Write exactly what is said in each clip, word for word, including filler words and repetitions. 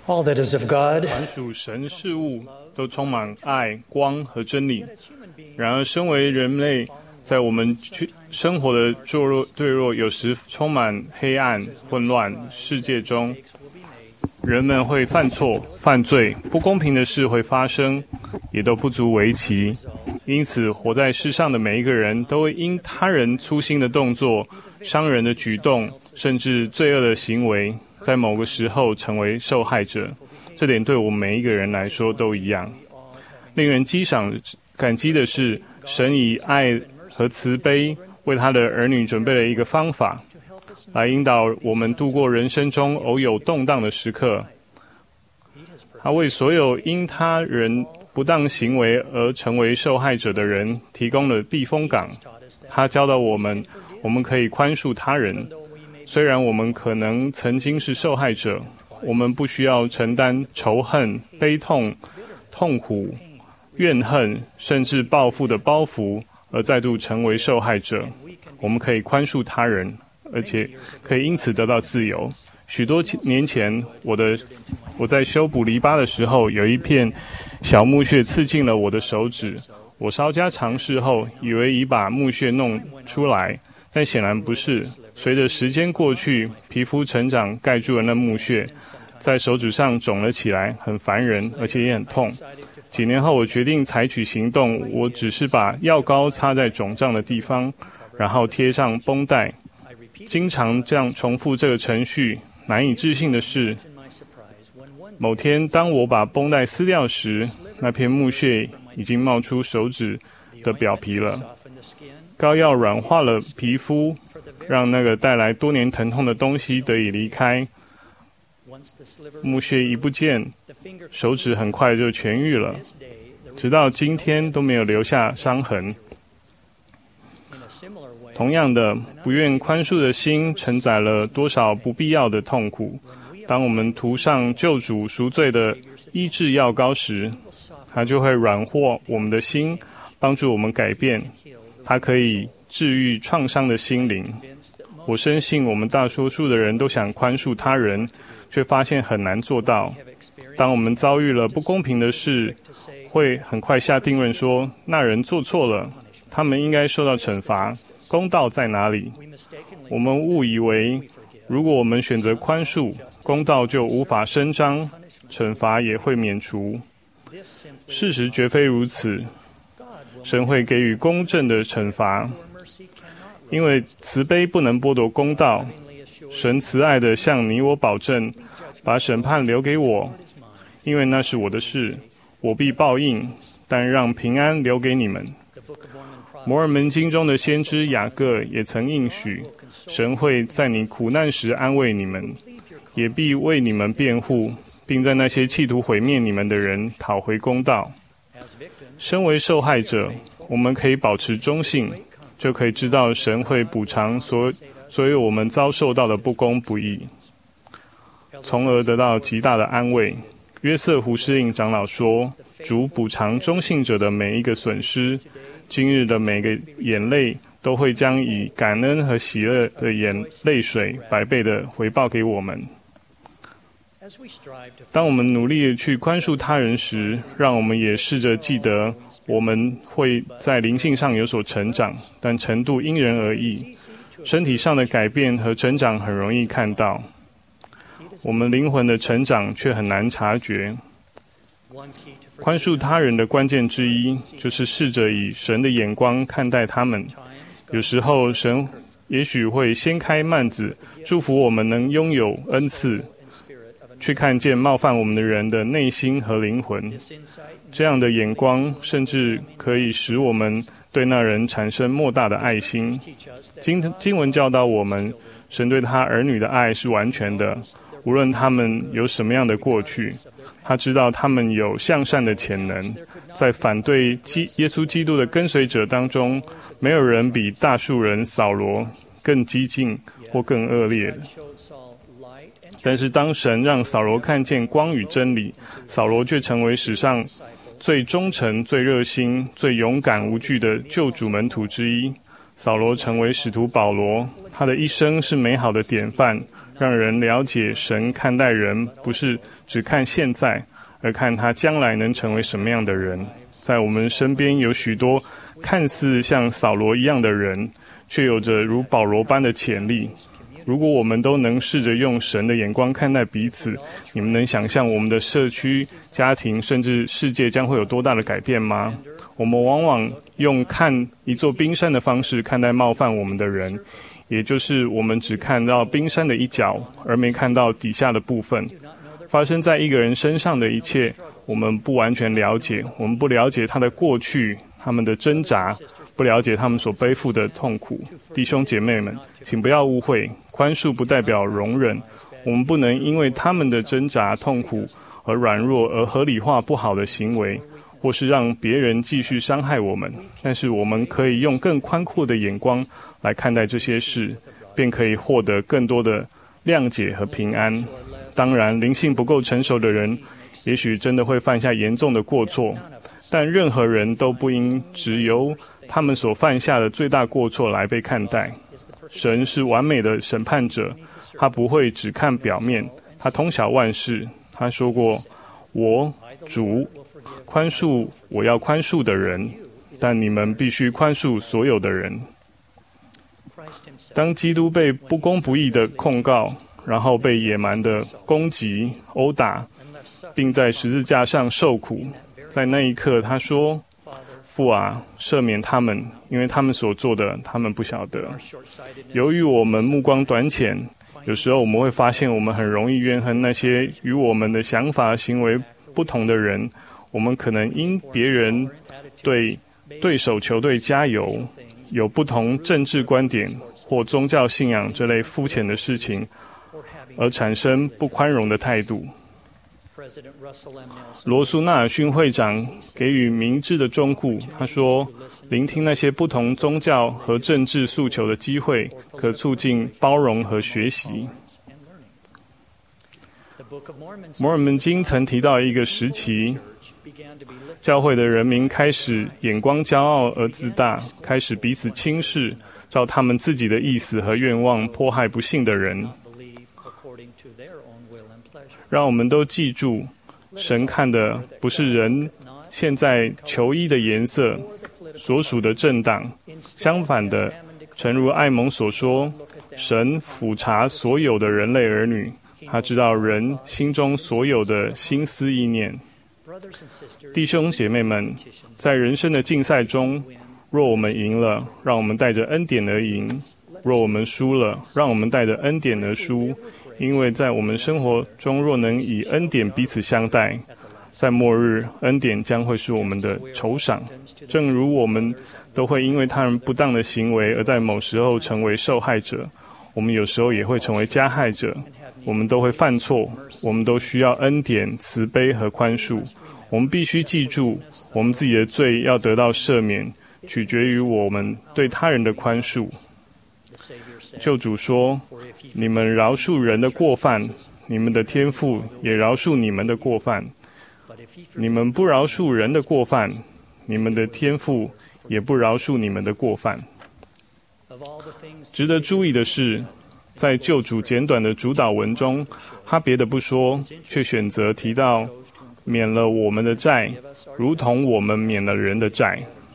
All that is of God 凡属神事物都充满爱、光和真理。然而，身为人类，在我们去生活的堕落、坠落，有时充满黑暗、混乱世界中，人们会犯错、犯罪，不公平的事会发生，也都不足为奇。因此，活在世上的每一个人都会因他人粗心的动作、伤人的举动，甚至罪恶的行为，在某个时候成为受害者。这点对我们每一个人来说都一样。令人激赏、感激的是，神以爱和慈悲为他的儿女准备了一个方法，来引导我们度过人生中偶有动荡的时刻。他为所有因他人不当行为而成为受害者的人提供了避风港。他教导我们，我们可以宽恕他人，虽然我们可能曾经是受害者，我们不需要承担仇恨、悲痛、痛苦、怨恨，甚至报复的包袱，而再度成为受害者。我们可以宽恕他人，而且可以因此得到自由。许多年前，我的我在修补篱笆的时候，有一片小木屑刺进了我的手指。我稍加尝试后，以为已把木屑弄出来，但显然不是。随着时间过去，皮肤成长盖住了那木屑，在手指上肿了起来，很烦人，而且也很痛。几年后，我决定采取行动，我只是把药膏擦在肿胀的地方，然后贴上绷带。经常这样重复这个程序。难以置信的是，某天当我把绷带撕掉时，那片木屑已经冒出手指的表皮了。膏药软化了皮肤，让那个带来多年疼痛的东西得以离开。木屑一不见，手指很快就痊愈了，直到今天都没有留下伤痕。同样的，不愿宽恕的心承载了多少不必要的痛苦。当我们涂上救主赎罪的医治药膏时，它就会软化我们的心，帮助我们改变。它可以治愈创伤的心灵。我深信我们大多数的人都想宽恕他人，却发现很难做到。当我们遭遇了不公平的事，会很快下定论说，那人做错了，他们应该受到惩罚。公道在哪里？我们误以为，如果我们选择宽恕，公道就无法伸张，惩罚也会免除。事实绝非如此，神会给予公正的惩罚，因为慈悲不能剥夺公道。神慈爱地向你我保证，把审判留给我，因为那是我的事，我必报应，但让平安留给你们。摩尔门经中的先知雅各也曾应许，神会在你苦难时安慰你们，也必为你们辩护，并在那些企图毁灭你们的人讨回公道。身为受害者，我们可以保持中性，就可以知道神会补偿所所有我们遭受到的不公不义，从而得到极大的安慰。约瑟胡适应长老说，主补偿中性者的每一个损失，今日的每个眼泪都会将以感恩和喜乐的眼泪水百倍的回报给我们。当我们努力去宽恕他人时，让我们也试着记得，我们会在灵性上有所成长，但程度因人而异。身体上的改变和成长很容易看到，我们灵魂的成长却很难察觉。宽恕他人的关键之一，就是试着以神的眼光看待他们。有时候，神也许会掀开幔子，祝福我们能拥有恩赐，去看见冒犯我们的人的内心和灵魂。这样的眼光，甚至可以使我们对那人产生莫大的爱心。经经文教导我们，神对他儿女的爱是完全的，无论他们有什么样的过去。他知道他们有向善的潜能，在反对基耶稣基督的跟随者当中，没有人比大数人扫罗更激进或更恶劣的。但是当神让扫罗看见光与真理，扫罗却成为史上最忠诚、最热心、最勇敢无惧的救主门徒之一。扫罗成为使徒保罗，他的一生是美好的典范， 让人了解神看待人不是只看现在，而看他将来能成为什么样的人。在我们身边有许多看似像扫罗一样的人，却有着如保罗般的潜力。如果我们都能试着用神的眼光看待彼此，你们能想象我们的社区、家庭甚至世界将会有多大的改变吗？我们往往用看一座冰山的方式看待冒犯我们的人，也就是我们只看到冰山的一角，而没看到底下的部分。发生在一个人身上的一切，我们不完全了解，我们不了解他的过去，他们的挣扎，不了解他们所背负的痛苦。弟兄姐妹们，请不要误会，宽恕不代表容忍，我们不能因为他们的挣扎痛苦而软弱，而合理化不好的行为，或是让别人继续伤害我们。但是我们可以用更宽阔的眼光来看待这些事，便可以获得更多的谅解和平安。当然，灵性不够成熟的人也许真的会犯下严重的过错，但任何人都不应只由他们所犯下的最大过错来被看待。神是完美的审判者，他不会只看表面，他通晓万事。他说过，我主宽恕我要宽恕的人，但你们必须宽恕所有的人。当基督被不公不义的控告，然后被野蛮的攻击、殴打，并在十字架上受苦，在那一刻他说，父啊，赦免他们，因为他们所做的他们不晓得。由于我们目光短浅，有时候我们会发现我们很容易怨恨那些与我们的想法行为不同的人。我们可能因别人对对手球队加油，有不同政治观点或宗教信仰这类肤浅的事情，而产生不宽容的态度。罗素纳尔逊会长给予明智的忠告，他说，聆听那些不同宗教和政治诉求的机会，可促进包容和学习。摩尔门经曾提到一个时期，教会的人民开始眼光骄傲而自大，开始彼此轻视，照他们自己的意思和愿望迫害不幸的人。让我们都记住，神看的不是人现在球衣的颜色，所属的政党。相反的，诚如艾蒙所说，神俯察所有的人类儿女，他知道人心中所有的心思意念。弟兄姐妹们，在人生的竞赛中，若我们赢了，让我们带着恩典而赢；若我们输了，让我们带着恩典而输。因为在我们生活中，若能以恩典彼此相待，在末日，恩典将会是我们的酬赏。正如我们都会因为他人不当的行为而在某时候成为受害者，我们有时候也会成为加害者。我们都会犯错，我们都需要恩典、慈悲和宽恕。我们必须记住，我们自己的罪要得到赦免，取决于我们对他人的宽恕。救主说，你们饶恕人的过犯，你们的天父也饶恕你们的过犯；你们不饶恕人的过犯，你们的天父也不饶恕你们的过犯。值得注意的是，在救主简短的主导文中，他别的不说，却选择提到免了我们的债，如同我们免了人的债。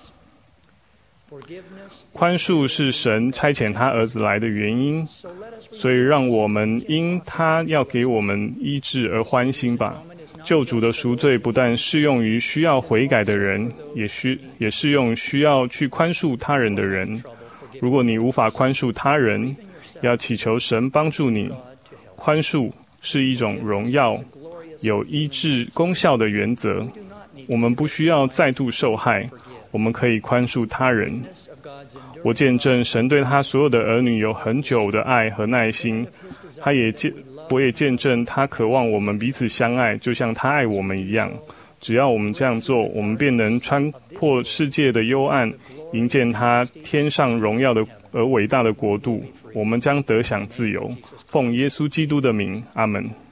宽恕是神差遣他儿子来的原因，所以让我们因他要给我们医治而欢心吧。救主的赎罪不但适用于需要悔改的人，也需也适用需要去宽恕他人的人。如果你无法宽恕他人，要祈求神帮助你。宽恕是一种荣耀、有医治功效的原则。我们不需要再度受害，我们可以宽恕他人。我见证神对他所有的儿女有很久的爱和耐心，他也见我也见证他渴望我们彼此相爱，就像他爱我们一样。只要我们这样做，我们便能穿破世界的幽暗，迎见他天上荣耀的而伟大的国度。我们将得享自由。奉耶稣基督的名，阿们。